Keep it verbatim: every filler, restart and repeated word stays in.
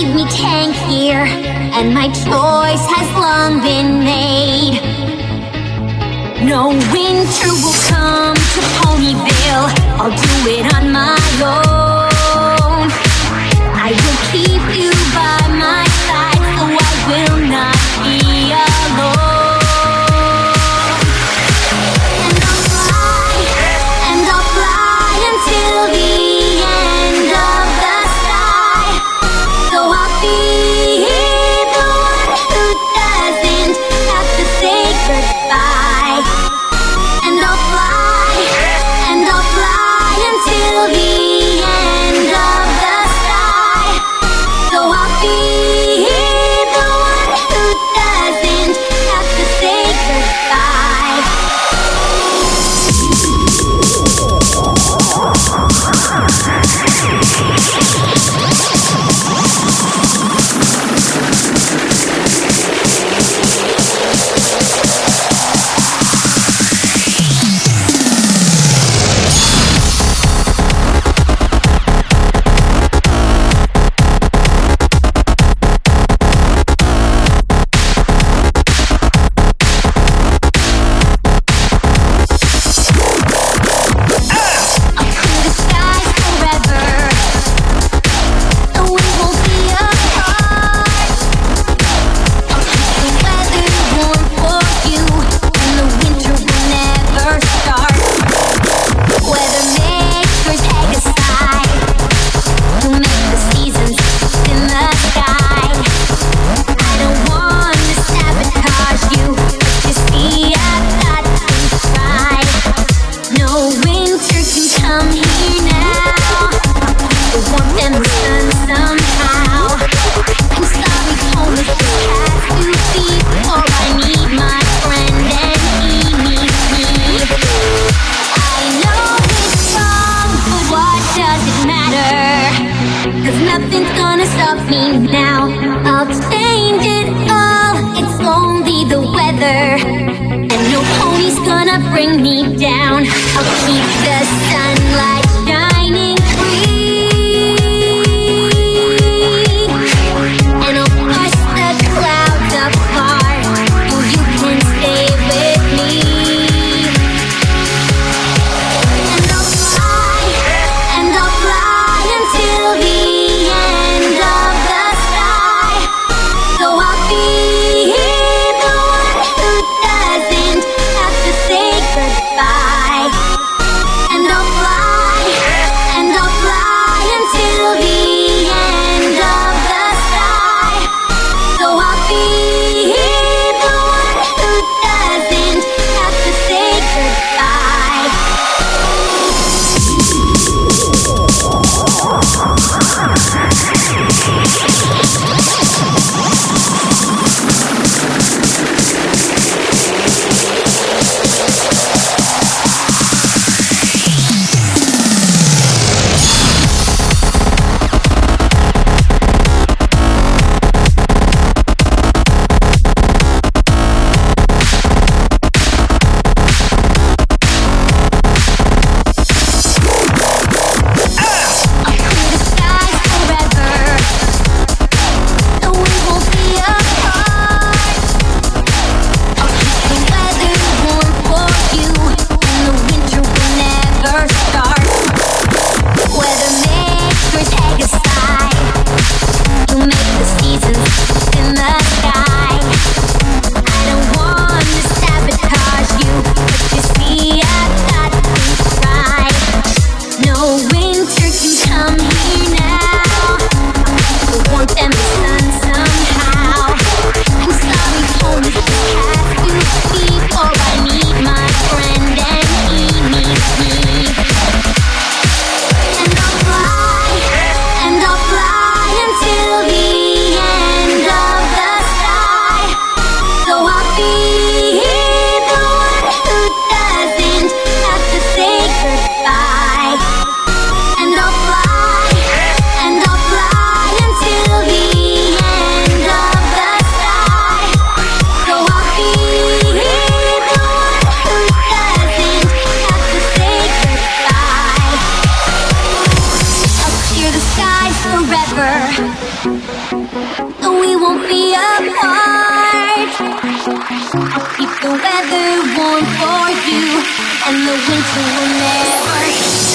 watching me tank here, and my choice has long been made. No winter will come to Ponyville, I'll do it on my own. I will keep you by my side, so I will not be alone. And I'll fly, and I'll fly until the end of the sky. So I'll be the one who doesn't have to say goodbye. And I'll fly, and I'll fly until the end of the sky. So I'll be the one who doesn't have to say goodbye. Nothing's gonna stop me now. I'll change it all. It's only the weather, and no pony's gonna bring me down. I'll keep the sunlight shining free, and I'll push the clouds apart so you can stay with me. And I'll fly, and I'll fly until the end of the sky. So I'll be the one who doesn't have to say goodbye. We won't be apart. I'll keep the weather warm for you, and the winter will never